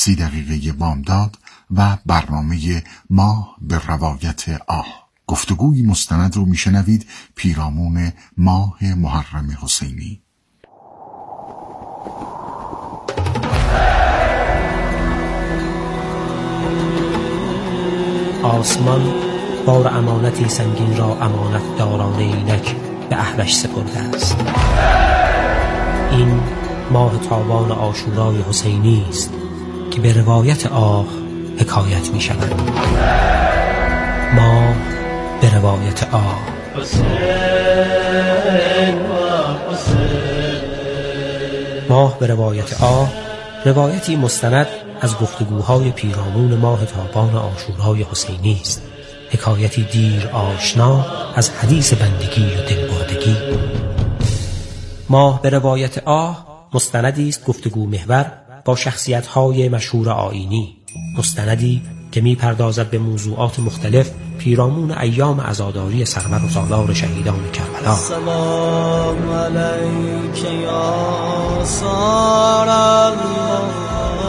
30 دقیقه بامداد و برنامه ماه به روایت آه. گفتگوی مستند رو میشنوید پیرامون ماه محرم حسینی. آسمان بار امانتی سنگین را امانت داران اینک به اهلش سپرده است. این ماه تابان عاشورای حسینی است که به روایت آه حکایت می شود. ماه به روایت آه. ماه به روایت آه روایتی مستند از گفتگوهای پیرامون ماه تابان عاشورای حسینی است. حکایتی دیر آشنا از حدیث بندگی و دلبردگی. ماه به روایت آه مستندی است گفتگو محور با شخصیت‌های مشهور آیینی. مستندی که می‌پردازد به موضوعات مختلف پیرامون ایام عزاداری سرور و سالار شهیدان کربلا. سلام علیک یا سار الله.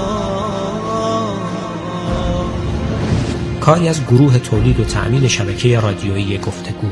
کاری از گروه تولید و تأمین شبکه رادیویی گفتگو.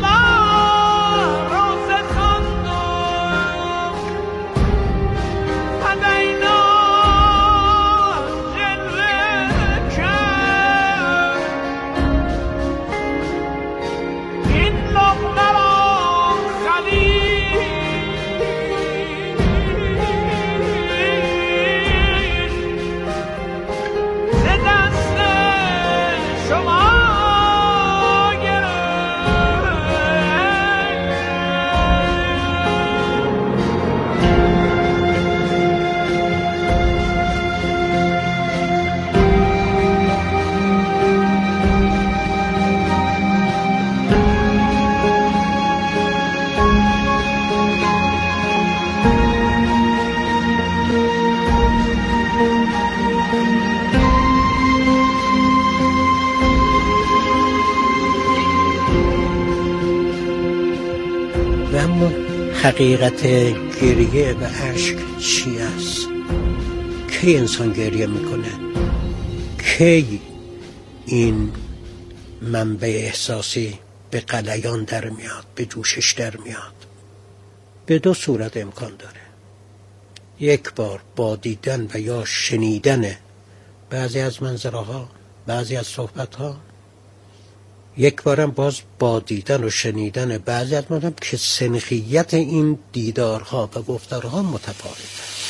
حقیقت گریه و اشک چی است؟ کی انسان گریه میکنه؟ کی این منبع احساسی به غلیان در میاد، به جوشش در میاد؟ به دو صورت امکان داره. یک بار با دیدن و یا شنیدن بعضی از منظره ها، بعضی از صحبت ها. یک بارم باز با دیدن و شنیدن بعضی از مردم که سنخیت این دیدارها و گفتارها متفاوته.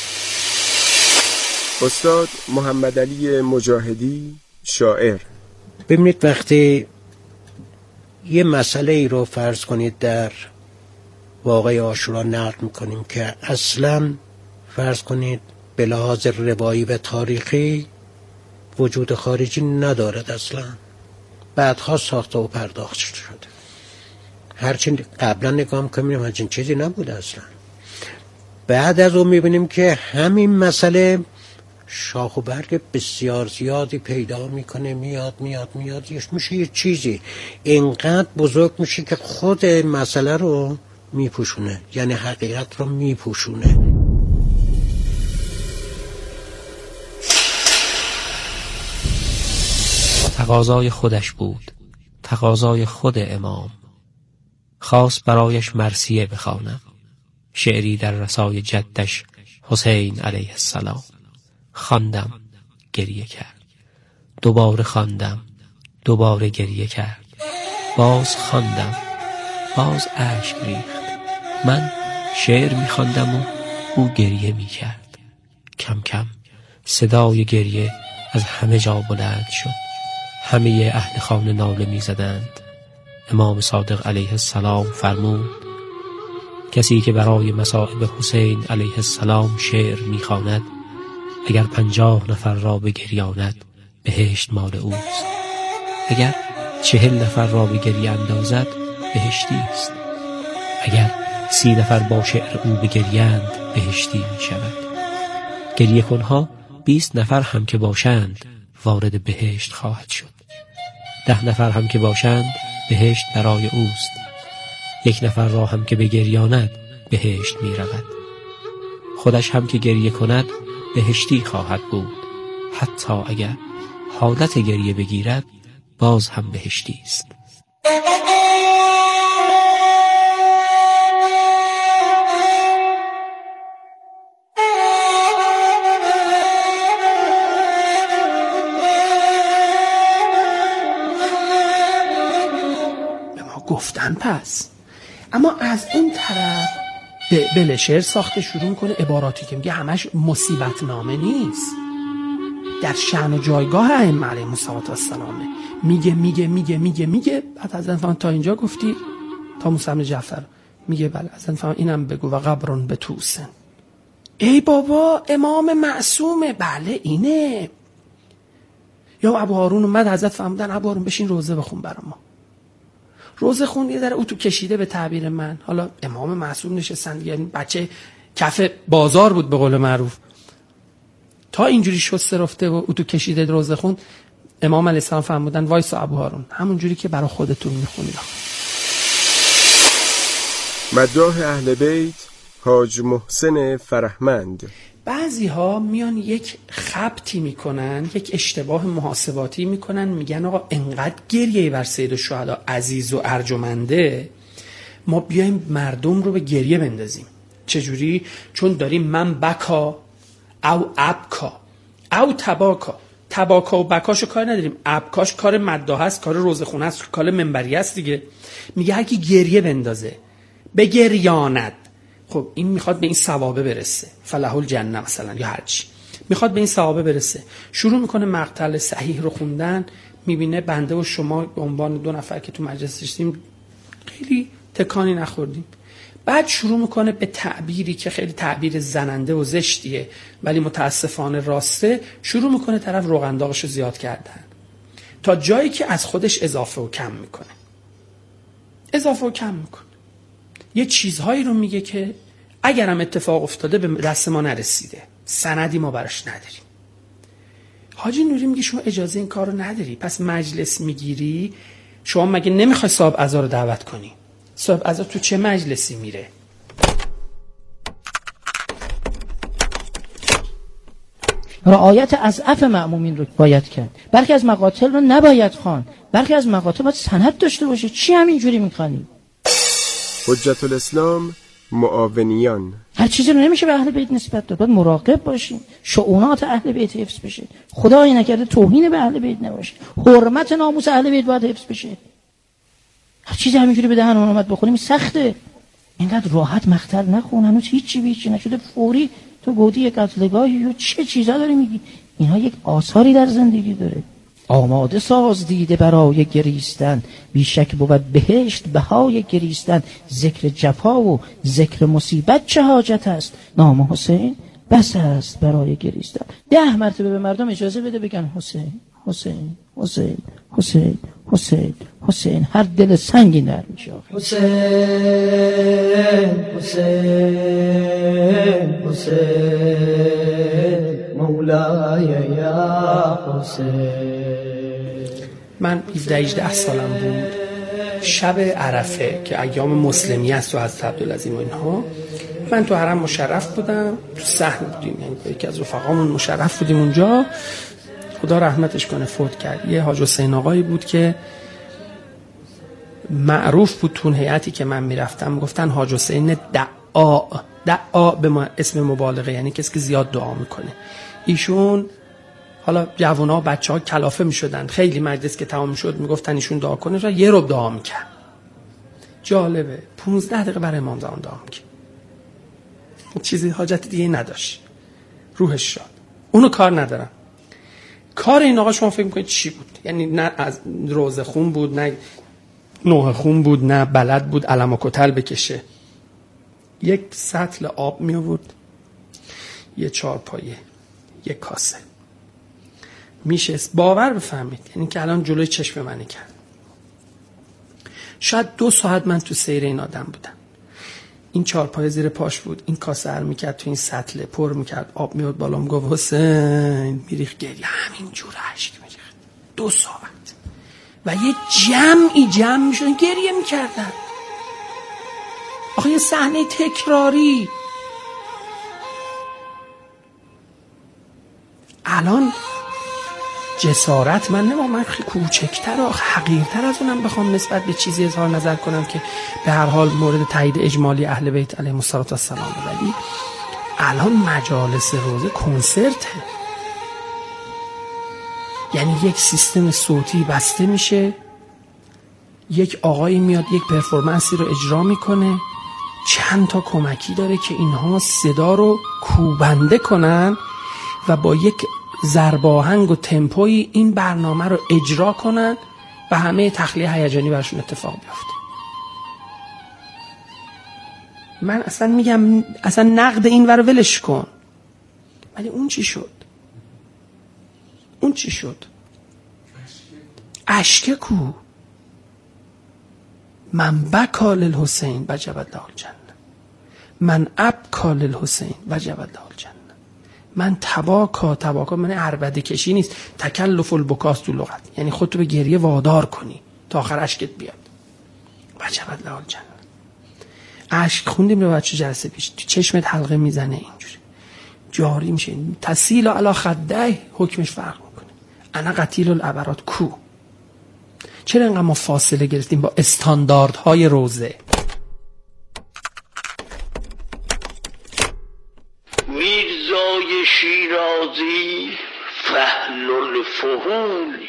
استاد محمد علی مجاهدی، شاعر. ببینید وقتی یه مسئله ای رو فرض کنید در واقعه عاشورا نقل میکنیم که اصلا فرض کنید به لحاظ روایی و تاریخی وجود خارجی ندارد، اصلا بعدها ساخته و پرداخت شده. هرچی قبلا نگاه میکنیم همچین چیزی نبوده اصلا. بعد از اون میبینیم که همین مسئله شاخ و برگ بسیار زیادی پیدا میکنه، میاد میشه یه چیزی اینقدر بزرگ میشه که خود مسئله رو میپوشونه، یعنی حقیقت رو میپوشونه. تقاضای خودش بود، تقاضای خود امام. خواست برایش مرثیه بخوانم، شعری در رسای جدش حسین علیه السلام. خواندم، گریه کرد. دوباره خواندم، دوباره گریه کرد. باز خواندم، باز اشک ریخت. من شعر میخواندم و او گریه میکرد. کم کم صدای گریه از همه جا بلند شد. همه اهل خانه ناله می زدند. امام صادق علیه السلام فرمود کسی که برای مصائب حسین علیه السلام شعر می خواند اگر 50 نفر را بگریاند بهشت مال اوست، اگر 40 نفر را به گریه اندازد بهشتی است، اگر 30 نفر با شعر او بگریند بهشتی می شود. گریه کنها 20 نفر هم که باشند وارد بهشت خواهد شد. 10 نفر هم که باشند بهشت برای اوست. 1 نفر را هم که بگریاند بهشت می رود. خودش هم که گریه کند بهشتی خواهد بود. حتی اگر حالت گریه بگیرد باز هم بهشتی است. به ما گفتن پس. اما از اون طرف بله شعر ساخته شروع کنه عباراتی که میگه همش مصیبت نامه نیست، در شأن و جایگاه ائمه علیهم السلام میگه بعد از اون تا اینجا گفتی تا موسی بن جعفر میگه بله از اون اینم بگو و قبرون به توسن. ای بابا امام معصومه، بله اینه. یا ابو هارون اومد حضرت فرمودن ابو هارون بشین روزه بخون برام. روزه خون یه ذره او تو کشیده به تعبیر من. حالا امام معصوم نشستن، یعنی بچه کف بازار بود به قول معروف، تا اینجوری شسته رفته و او تو کشیده روزه خون. امام علیه السلام فرمودن وایسا ابو هارون، همون جوری که برای خودتون میخونید. مداح اهل بیت حاج محسن فرهمند. بعضی ها میان یک خبطی میکنن، یک اشتباه محاسباتی میکنن، میگن آقا انقدر گریه بر سید الشهدا عزیز و ارجمنده، ما بیایم مردم رو به گریه بندازیم. چجوری؟ چون داریم من بکا او ابکا او تباکا و بکاشو کار نداریم، ابکاش کار مداح است، کار روزخونه است، کار منبری است دیگه. میگه هر کی گریه بندازه به گریاند، خب این میخواد به این ثوابه برسه، فله الجنه مثلا یا هرچی، میخواد به این ثوابه برسه، شروع میکنه مقتل صحیح رو خوندن، میبینه بنده و شما به عنوان 2 نفر که تو مجلس نشستیم خیلی تکانی نخوردیم. بعد شروع میکنه به تعبیری که خیلی تعبیر زننده و زشتیه ولی متاسفانه راسته، شروع میکنه طرف روغن داغشو زیاد کردن تا جایی که از خودش اضافه و کم میکنه. یه چیزهایی رو میگه که اگرم اتفاق افتاده به دست ما نرسیده، سندی ما براش نداریم. حاجی نوری میگه شما اجازه این کار رو نداری، پس مجلس میگیری، شما مگه نمیخوای صاحب عزا رو دعوت کنی؟ صاحب عزا تو چه مجلسی میره؟ رعایت اضعف مأمومین رو باید کرد. برخی از مقاتل رو نباید خوان، برخی از مقاتل باید سند داشته باشه. چی همینجوری میخوانی؟ حجت الاسلام معاونیان. هر چیزی رو نمیشه به اهل بیت نسبت داد، باید مراقب باشیم شؤونات اهل بیت حفظ بشه، خدایی نکرده توهین به اهل بیت نباشه، حرمت ناموس اهل بیت باید حفظ بشه. هر چیزی همینجوری به دهن اومد بخونیم سخته. اینقدر راحت مقتل نخون، هنوز هیچی نشده، فوری تو گودی یک قتلگاهی یا چه چیزا داری میگی؟ اینها یک آثاری در زندگی داره. آماده ساز دیده برای گریستن، بیشک بود بهشت بهای گریستن. ذکر جفا و ذکر مصیبت چه حاجت است، نام حسین بس است برای گریستن. 10 مرتبه به مردم اجازه بده بگن حسین حسین حسین حسین حسین حسین، هر دل سنگی نرم میشه. حسین حسین حسین مولای یا حسین. من 17-18 سالم بود، شب عرفه که ایام مسلمی است و حضرت عبدالعظیم و اینها، من تو حرم مشرف بودم، تو صحن بودیم، یعنی یکی از رفقامون مشرف بودیم اونجا. خدا رحمتش کنه فوت کرد. یه حاج حسین آقایی بود که معروف بود تو هیئتی که من میرفتم، گفتن حاج حسین دعا به اسم مبالغه، یعنی کسی که زیاد دعا میکنه. ایشون حالا جوونا و بچه‌ها کلافه میشدن، خیلی مجلس که تمام شد میگفتن ایشون دعا کنه، را یه رب دعا میکرد. جالبه 15 دقیقه برای امام زمان دعا میکرد، چیزی حاجت دیگه نداشت، روحش شاد. اونو کار ندارم. کار این آقا شما فکر میکنید چی بود؟ یعنی نه از روزه خون بود، نه نوح خون بود، نه بلد بود علم و کتل بکشه. یک سطل آب می آورد، یه چارپایه، یک کاسه، میشست. باور بفهمید، یعنی که الان جلوی چشم منی کرد. شاید 2 ساعت من تو سیر این آدم بودم. این چارپایه زیر پاش بود، این کاسه هر میکرد تو این سطل پر میکرد، آب میاد بالا، میگفت حسین، میریخ گریه، همین جور عشق میریخ. 2 ساعت و یه جمع میشدن گریه میکردن. آخه یه صحنه تکراری. الان جسارت من کوچکتر و حقیرتر از اونم بخوام نسبت به چیزی اظهار نظر کنم که به هر حال مورد تایید اجمالی اهل بیت علیهم السلام. ولی الان مجالس روزه کنسرته، یعنی یک سیستم صوتی بسته میشه، یک آقایی میاد یک پرفورمنسی رو اجرا میکنه، چند تا کمکی داره که اینها صدا رو کوبنده کنن و با یک ضرباهنگ و تمپوی این برنامه رو اجرا کنن و همه تخلیه هیجانی برشون اتفاق بیفته. من اصلا میگم اصلا نقد این ور ولش کن، ولی اون چی شد؟ اشکه کو؟ من بکا للحسین وجب له الجنه، من ابکا للحسین وجب له الجنه. من تباکا من عربده کشی نیست، تکلف البکاست تو لغت، یعنی خودتو به گریه وادار کنی تا آخر اشکت بیاد. وجب له الجنه. اشک خوندیم رو بچه جلسه پیش، تو چشمت حلقه میزنه اینجوری جاری میشه، تسیل علی خده، حکمش فرق میکنه. انا قتیل العبرات کو. چرا اینقدر ما فاصله گرفتیم با استانداردهای روزه؟ میرزای شیرازی فحل الفحول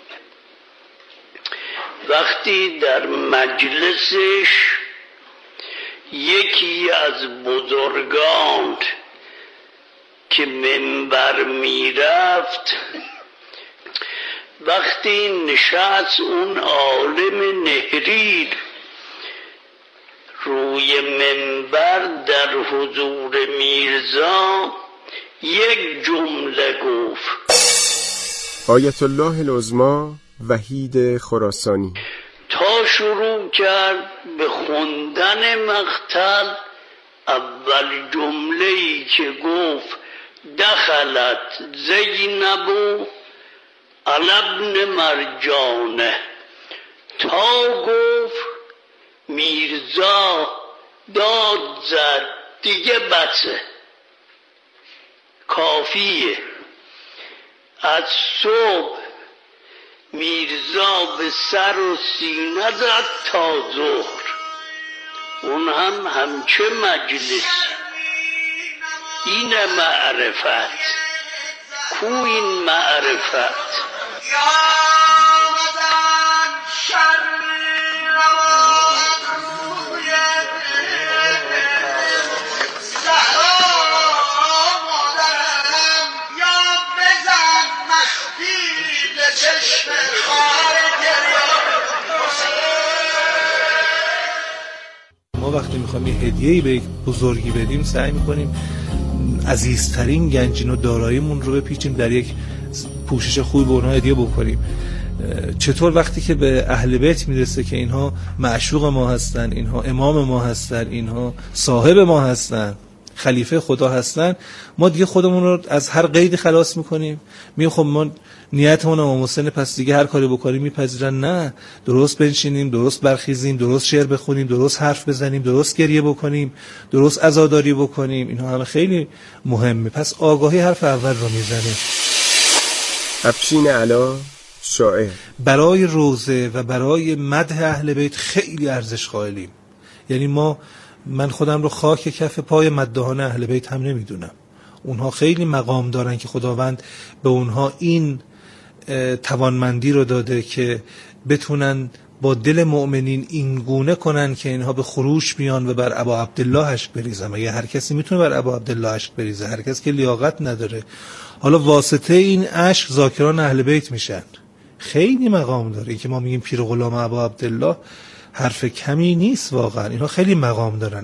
وقتی در مجلسش یکی از بزرگان که منبر میرفت، وقتی نشست اون عالم نهریر روی منبر در حضور میرزا، یک جمله گفت. آیت الله العظمی وحید خراسانی تا شروع کرد به خوندن مقتل، اول جمله‌ای که گفت دخلت زینب علی ابن مرجانه، تا گفت میرزا داد زد دیگه بسه، کافیه. از صبح میرزا به سر و سینه زد تا ظهر، اون هم همچه مجلس. این معرفت کو؟ این معرفت ما وقتی میخوایم یه هدیه‌ای به یک بزرگی بدیم سعی میکنیم عزیزترین گنجین و داراییمون رو بپیچیم در یک پوشش خوبی به اونها هدیه بکنیم. چطور وقتی که به اهل بیت میرسه که اینها معشوق ما هستن، اینها امام ما هستن، اینها صاحب ما هستن، خلیفه خدا هستن، ما دیگه خودمون رو از هر قیدی خلاص میکنیم. میگیم خب ما نیتمون امام حسین، پس دیگه هر کاری بکنیم میپذیرن. نه، درست بنشینیم، درست برخیزیم، درست شعر بخونیم، درست حرف بزنیم، درست گریه بکنیم، درست عزاداری بکنیم، اینها همه خیلی مهمه. پس آگاهی حرف اول رو میزنه. افشین علا شاعر: برای روزه و برای مدح اهل بیت خیلی ارزش قائلیم. یعنی من خودم رو خاک کف پای مداحان اهل بیت هم نمیدونم. اونها خیلی مقام دارن که خداوند به اونها این توانمندی رو داده که بتونن با دل مؤمنین این گونه کنن که اینها به خروش بیان و بر ابا عبدالله اشک بریزن. مگه هر کسی میتونه بر ابا عبدالله اشک بریزه؟ هر کس که لیاقت نداره. حالا واسطه این اشک ذاکران اهل بیت میشن. خیلی مقام داره. که ما میگیم پیر غلام ابا عبدالله حرف کمی نیست واقعا. اینها خیلی مقام دارن.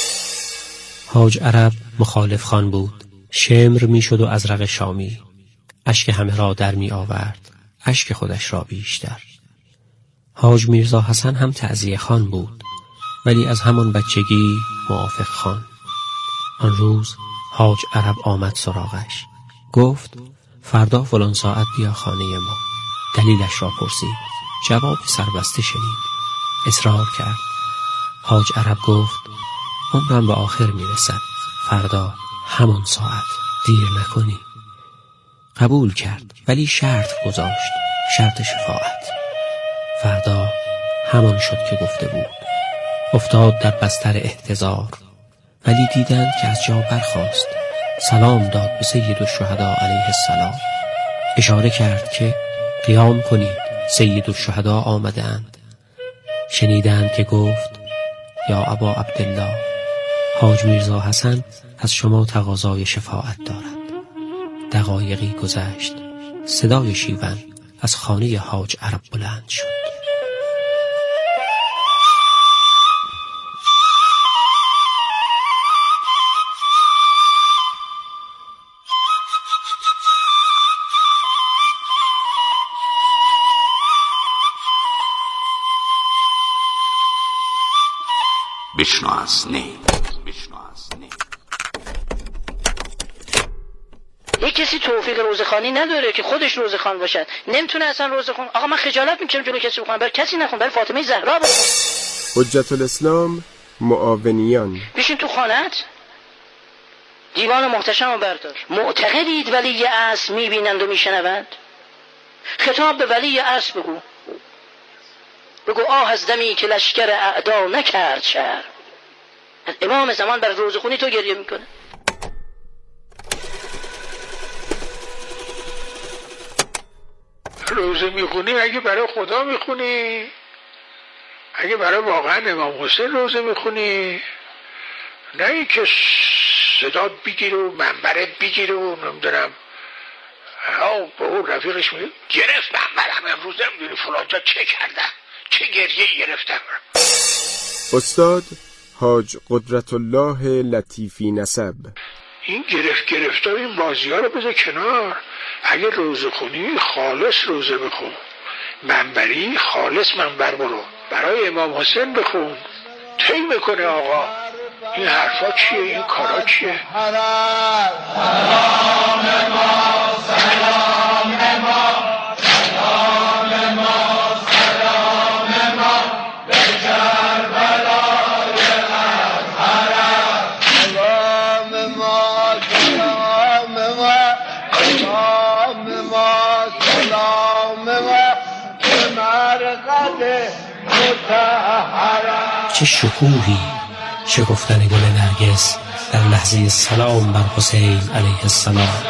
حاج عرب مخالف خان بود، شمر میشد و ازرق شامی، اشک همه را در می آورد، اشک خودش را بیشتر. حاج میرزا حسن هم تعزیه خان بود، ولی از همان بچگی موافق خان. آن روز حاج عرب آمد سراغش، گفت فردا فلان ساعت بیا خانه ما. دلیلش را پرسید، جواب سربسته شنید. اصرار کرد. حاج عرب گفت عمرم به آخر میرسد، فردا همان ساعت، دیر نکنی. قبول کرد، ولی شرط گذاشت، شرط شفاعت. فردا همان شد که گفته بود. افتاد در بستر احتضار، ولی دیدند که از جا برخاست. سلام داد به سید الشهدا علیه السلام. اشاره کرد که قیام کنید، سید الشهدا آمده اند. شنیدند که گفت یا ابا عبدالله، حاج میرزا حسن از شما تقاضای شفاعت دارد. دقایقی گذشت، صدای شیون از خانه حاج عرب بلند شد. بشنو از نی. یک کسی توفیق روزخوانی نداره که خودش روزخوان باشد، نمیتونه اصلا روزخوان. آقا من خجالت میکشم جلوی کسی بخونم، برای کسی نخون، برای فاطمه زهرا بخون. حجت الاسلام معاونیان. بشین تو خانت، دیوان محتشم رو بردار. معتقدید ولی اصل میبینند و میشنوند؟ خطاب به ولی اصل بگو آه از دمی که لشکر اعدا نکرد شهر. امام زمان بر روزخونی تو گریه میکنه. روزه میخونی اگه برای خدا میخونی، اگه برای واقعا امام حسین روزه میخونی، نه این که صدا بگیره و منبرت بگیره و نمیدونم به اون رفیقش میگه گرفت منبرم امروز، نمیدونی فلان جا چه کردم، چه گریه گرفتم. استاد حاج قدرت الله لطیفی نسب. این گرفتا این بازی ها رو بذار کنار. اگه روزه خونی خالص روزه بخون، منبری خالص منبر برو، برای امام حسین بخون. طی میکنه آقا این حرفا چیه، این کارا چیه؟ چه شکوهی شکفتن گل نرگس در لحظه سلام بر حسین علیه السلام.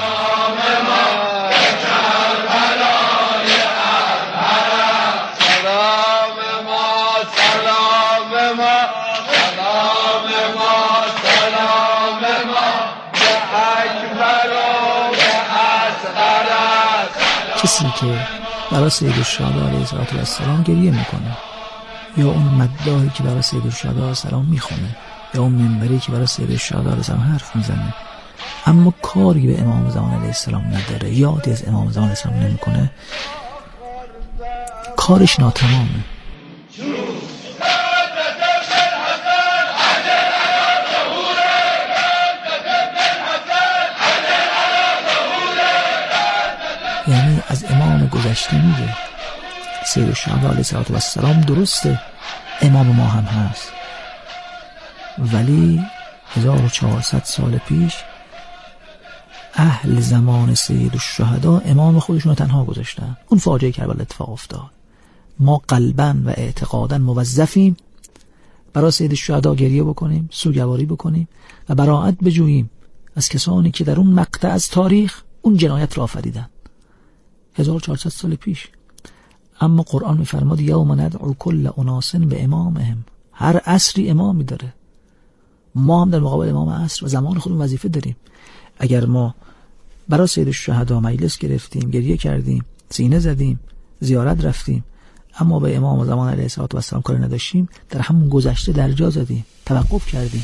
کسی که برای سید الشهدا علیه السلام گریه میکنه، یا اون مداحی که برای سید الشهدا علیه السلام میخونه، یا اون منبری که برای سید الشهدا علیه السلام حرف میزنه، اما کاری به امام زمان علیه السلام نداره، یادی از امام زمان علیه السلام نمیکنه، کارش ناتمامه. یعنی از امام گذشته میگه سید الشهدا علیه السلام درسته امام ما هم هست، ولی 1400 سال پیش اهل زمان سید الشهدا امام خودشون رو تنها گذاشتن. اون فاجعه کربلا اتفاق افتاد. ما قلباً و اعتقاداً موظفیم برای سید الشهدا گریه بکنیم، سوگواری بکنیم و براءت بجوییم از کسانی که در اون مقطع از تاریخ اون جنایت را آفریدن 1400 سال پیش. اما قرآن میفرماد یوم ندعو کل اناس به امامهم. هر عصری امامی داره. ما هم در مقابل امام عصر و زمان خودمون وظیفه داریم. اگر ما برای سید الشهدا مجلس گرفتیم، گریه کردیم، سینه زدیم، زیارت رفتیم، اما به امام زمان علیه السلام کاری نداشتیم، در همون گذشته درجا زدیم، توقف کردیم.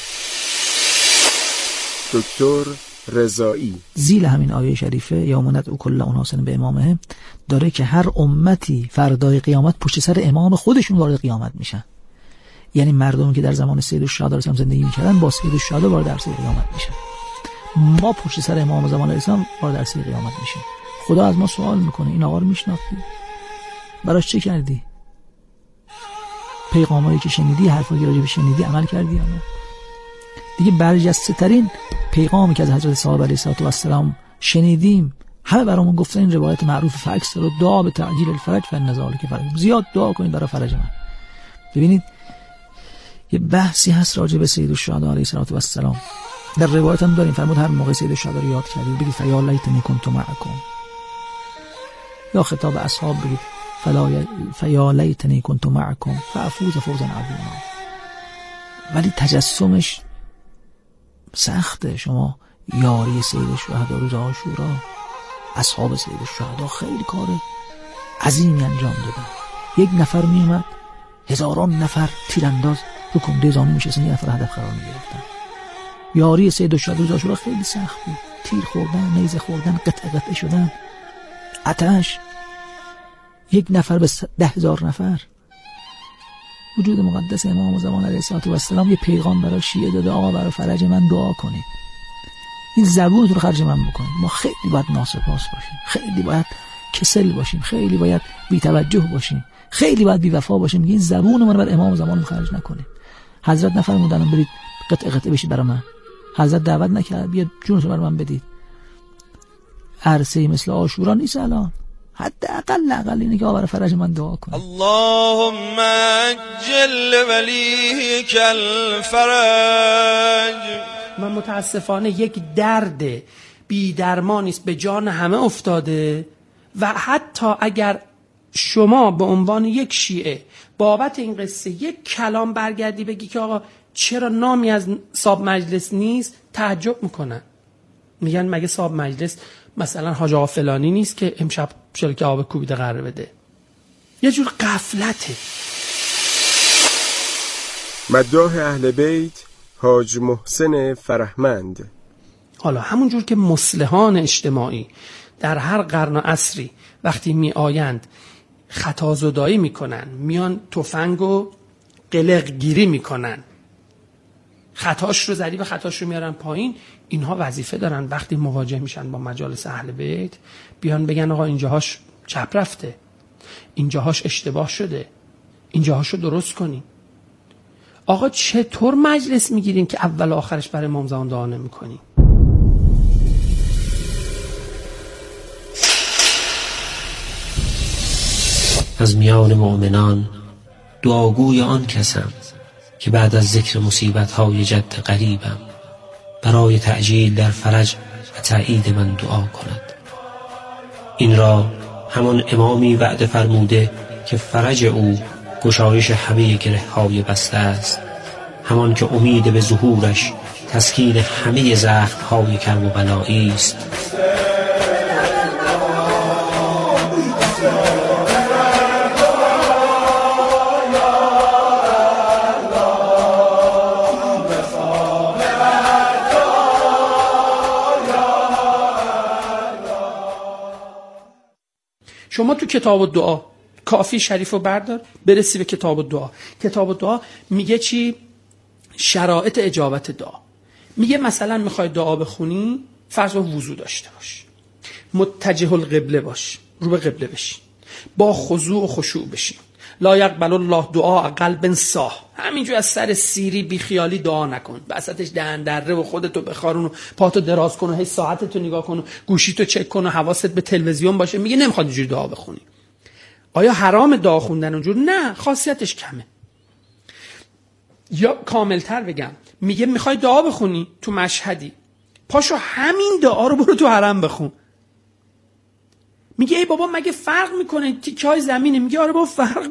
دکتر رضایی زیل همین آیه شریفه یوم ندعو کل اناس به امامهم داره که هر امتی فردای قیامت پشت سر امام خودشون وارد قیامت میشن. یعنی مردمی که در زمان سید الشهدا زندگی میکردن با سید الشهدا وارد عرصه قیامت میشن. ما پشت سر امام زمان الاسلام وارد عرصه قیامت میشیم. خدا از ما سوال میکنه این آقا رو میشناختی؟ براش چه کردی؟ پیغامایی که شنیدی، حرفایی که راجع شنیدی عمل کردی یا نه؟ دیگه برجسته ترین پیغامی که از حضرت صاحب علیه السلام شنیدیم همه برامون گفتن این روایت معروف فاکس رو دعا به تعجیل الفرج فان ذلک فرج، زیاد دعا کنید برای فرج من. ببینید یه بحثی هست راجع به سید الشهدا علیه السلام، در روایت هم داریم، فرمود هر موقع سید الشهدا رو یاد کردید بگید فیا لیتنی کنت معکم، یا خطاب اصحاب بگید فیا لیتنی کنت معکم فافوز فوزا عظیما. ولی تجسمش سخته. شما یاری سید الشهدا روز عاشورا، اصحاب سید الشهدا خیلی کار عظیمی انجام دادن. یک نفر میومد هزاران نفر تیرانداز رو کنده زانو میشستن، یه نفر هدف قرار میگرفتن. یاری سید الشهدا روز عاشورا خیلی سخت بود. تیر خوردن، نیزه خوردن، قطعه شدن، آتش. یک نفر به 10,000 نفر. وجود مقدس امام زمان علیه السلام یه پیغام برای شیعه داده، آقا برای فرج من دعا کنید. این زبونتون رو خرج من بکنید. ما خیلی باید ناسپاس باشیم، خیلی باید کسل باشیم، خیلی باید بی‌توجه باشیم، خیلی باید بی‌وفا باشیم. این زبون من بر امام زمان خرج نکنید. حضرت نفرمودن برید قطعه بشید برای من. حضرت دعوت نکرد بیا جونتون برای من بدید. عرصه مثل عاشورا نیست الان. حداقل اینه که برای فرج من دعا کن. اللهم اجل ولیک الفرج. من متاسفانه یک درد بی درمانی است به جان همه افتاده و حتی اگر شما به عنوان یک شیعه بابت این قصه یک کلام برگردی بگی که آقا چرا نامی از صاحب مجلس نیست، تعجب میکنن. میگن مگه صاحب مجلس مثلا حاج آقا فلانی نیست که امشب شلک آب کوبیده قرار بده؟ یه جور غفلته. مداح اهل بیت حاج محسن فرهمند. حالا همون جور که مصلحان اجتماعی در هر قرن و عصری وقتی می آیند خطا زدایی میکنن، میان تفنگ و قلق گیری میکنن، خطاش رو ذریب خطاش رو میارن پایین، اینها وظیفه دارن وقتی مواجه میشن با مجالس اهل بیت بیان بگن آقا اینجاهاش چپ رفته، اینجاهاش اشتباه شده، اینجاهاش رو درست کنین. آقا چطور مجلس میگیرین که اول آخرش برای امام زمان دعا نمیکنین؟ از میان مؤمنان دعاگوی آن کسم که بعد از ذکر مصیبت‌های جد قریبم برای تعجیل در فرج و تأیید من دعا کند. این را همان امامی وعده فرموده که فرج او گشایش همه گره‌های بسته است، همان که امید به ظهورش تسکین همه زخم‌های کرب و بلایی است. شما تو کتاب الدعا کافی شریف رو بردار برسی به کتاب الدعا. کتاب الدعا میگه چی؟ شرایط اجابت دعا. میگه مثلا میخوای دعا بخونی فرض کن وضو داشته باش، متجه القبله باش، رو به قبله بشین، با خضوع و خشوع بشین، لا یقبل الله دعاء قلب صاح. همینجور از سر سیری بی خیالی دعا نکن، وسطش دهن دره و خودتو بخارون و پاتو دراز کن و هی ساعتتو نگاه کن و گوشیتو چک کن و حواست به تلویزیون باشه. میگه نمیخواد اینجوری دعا بخونی. آیا حرام دعا خوندن اونجور؟ نه، خاصیتش کمه. یا کاملتر بگم، میگه میخوای دعا بخونی تو مشهدی، پاشو همین دعا رو برو تو حرم بخون. میگه ای بابا مگه فرق میکنه تیکه های زمینه؟ میگه آره بابا فرق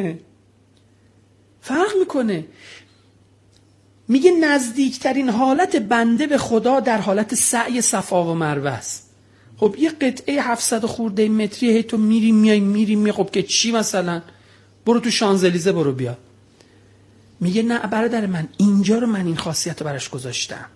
میکنه. میگه نزدیکترین حالت بنده به خدا در حالت سعی صفا و مروه است. خب یه قطعه 700 خورده متری هی تو میری میای خب که چی؟ مثلا برو تو شانزلیزه برو بیا. میگه نه برادر من، اینجا رو من این خاصیت رو براش گذاشتم.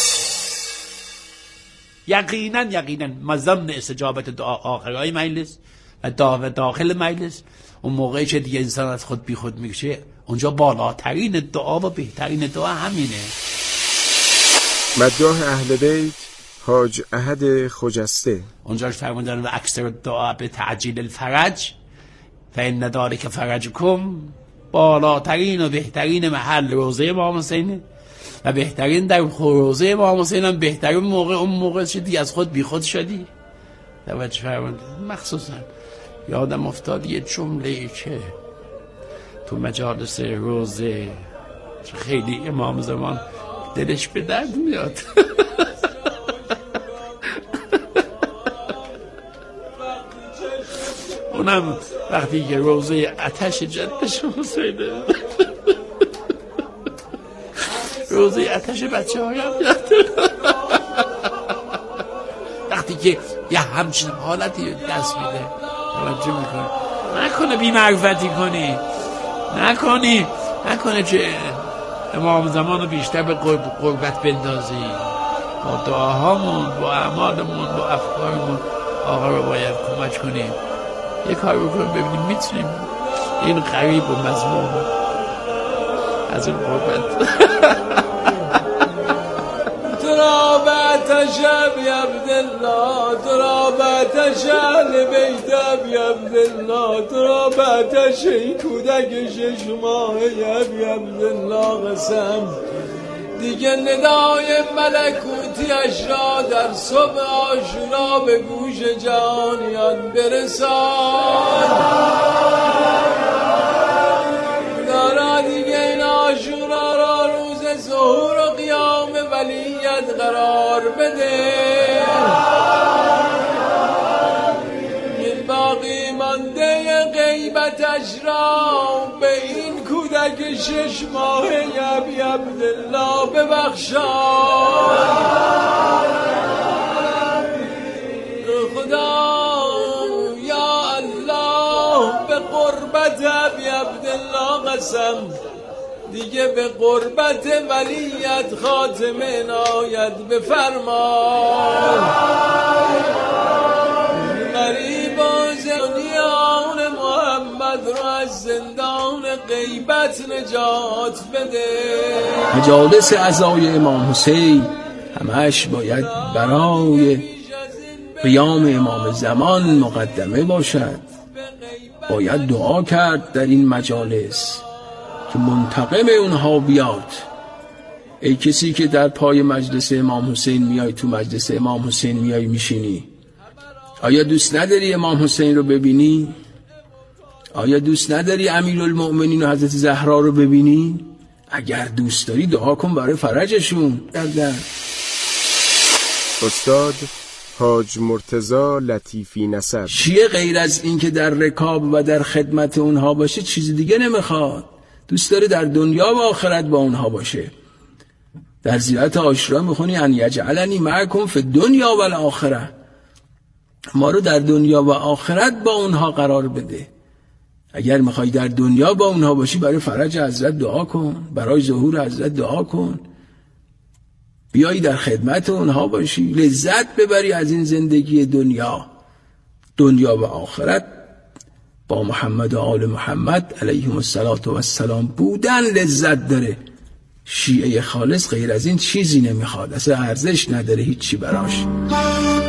یقینا مزمن استجابت دعا آخرای مجلس و داخل مجلس، اون موقعی که دیگه انسان از خود بی خود میشه، اونجا بالاترین دعا و بهترین دعا همینه. مداح اهل بیت حاج احد خجسته. اونجاش فرمودن و اکثر دعا به تعجیل الفرج فإن ذلک فرجکم. بالاترین و بهترین محل روضه امام حسینه و بهترین در روضه امام حسین هم بهترین موقع اون موقع شدی از خود بی خود شدی توجه فرمودید. مخصوصا یادم افتاد یه جمله‌ای که تو مجالس روزه خیلی امام زمان دلش به درد میاد. اونم وقتی که روزه آتش جدش حسینه، روزه آتش بچه هایم وقتی که یه همچین حالتی دست میده توجه میکنه. نکنه بی معرفتی کنی، نکنه که امام زمان رو بیشتر به قربت بندازی. با دعاهامون، با اعمالمون، با افکارمون آقا رو باید کمک کنیم. یه کار بکنیم ببینیم میتونیم این غریب و مظلوم از این قربت ترابتش ابی عبدالله، ترابتش اهل بیت ابی عبدالله، ترابتش این کودک 6 ماهه ابی عبدالله قسم. دیگه ندای ملکوتیش را در صبح عاشورا به گوش جهانیان برسان. دارا دیگه این عاشورا را روز ظهور و قیام ولیت قرار بده. این باقی مانده غیبتش را به این کودک 6 ماهه ابی عبدالله ببخشای. خدا یا الله به قربت ابی عبدالله قسم، دیگه به قربت ولیت خاتمه عنایت بفرما. غریب و زندیان محمد رو از زندان غیبت نجات بده. مجالس عزای امام حسین همش باید برای قیام امام زمان مقدمه باشد. باید دعا کرد در این مجالس که منتقم اونها بیاد. ای کسی که در پای مجلس امام حسین میای، تو مجلس امام حسین میای میشینی، آیا دوست نداری امام حسین رو ببینی؟ آیا دوست نداری امیرالمؤمنین و حضرت زهرا رو ببینی؟ اگر دوست داری دعا کن برای فرجشون. استاد حاج مرتضی لطیفی نسب. شیعه غیر از این که در رکاب و در خدمت اونها باشه چیز دیگه نمیخواد. دوست داره در دنیا و آخرت با اونها باشه. در زیارت عاشورا میخونی ان یجعلنی معکم فی الدنیا و الاخره، ما رو در دنیا و آخرت با اونها قرار بده. اگر میخوای در دنیا با اونها باشی برای فرج حضرت دعا کن، برای ظهور حضرت دعا کن، بیایی در خدمت اونها باشی، لذت ببری از این زندگی دنیا و آخرت با محمد و آل محمد علیهم السلام بودن لذت داره. شیعه خالص غیر از این چیزی نمیخواد، اصلا ارزش نداره هیچی براش.